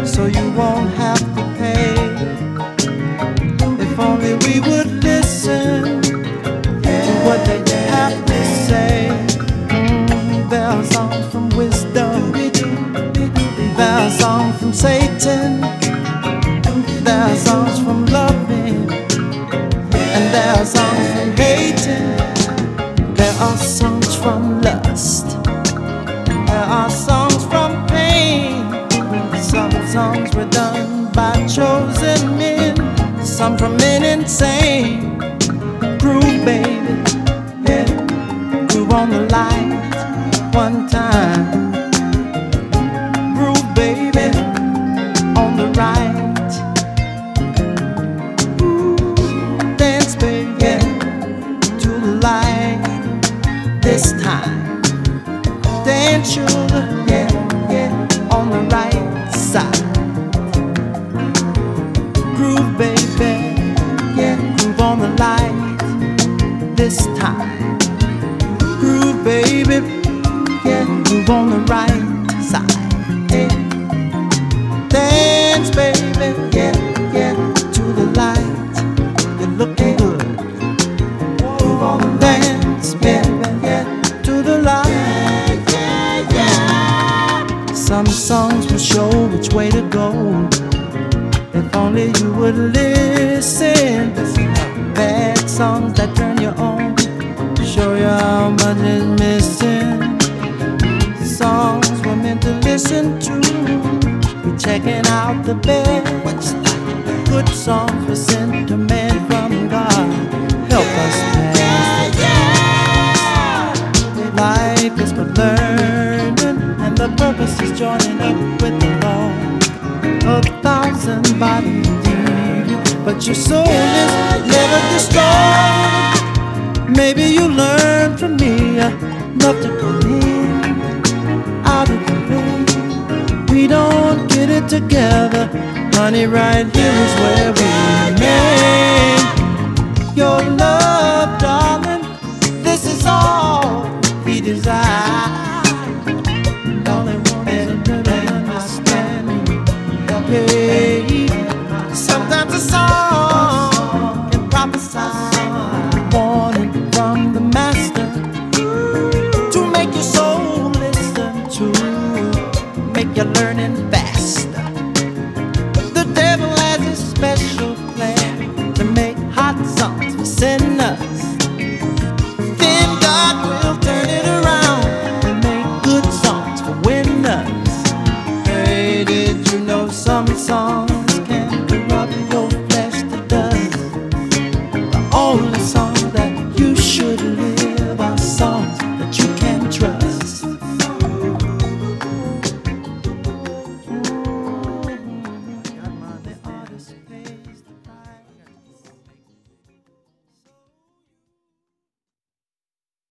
so you won't have to pay. If only we would listen to what they have to say. There are songs from wisdom, there are songs from Satan, there are songs from loving, and there are songs from hating. There are songs from lust, there are songs from pain. Some songs were done by chosen men, some from men insane. Groove, baby, yeah. Groove on the light one time. Groove, baby, on the right. Ooh, dance, baby, yeah, to the light this time. Dance, sugar, yeah, yeah, on the right side. Groove, baby, yeah, groove on the light this time. Groove, baby, yeah, groove on the right side. Yeah. Dance, baby, yeah, yeah, to the light. You're looking good. Groove on the dance, baby, yeah, to the light. Yeah, yeah. Some songs will show which way to go. If only you would listen. Bad songs that turn you on, show you how much is missing. Songs we're meant to listen to, we're checking out the bed. Good songs were sent to man from God, help us pass the life is for learning, and the purpose is joining up with the law. 1,000 bodies leave you, but your soul is never destroyed. Maybe you learn from me enough to come in out of the rain. We don't get it together, honey, right here is where we remain. Your love, darling, this is all we desire. All I want is a little understanding. Hey, sometimes a song can prophesy, warning from the master to make your soul listen to, make you learning faster. The devil has a special plan to make hot songs for sin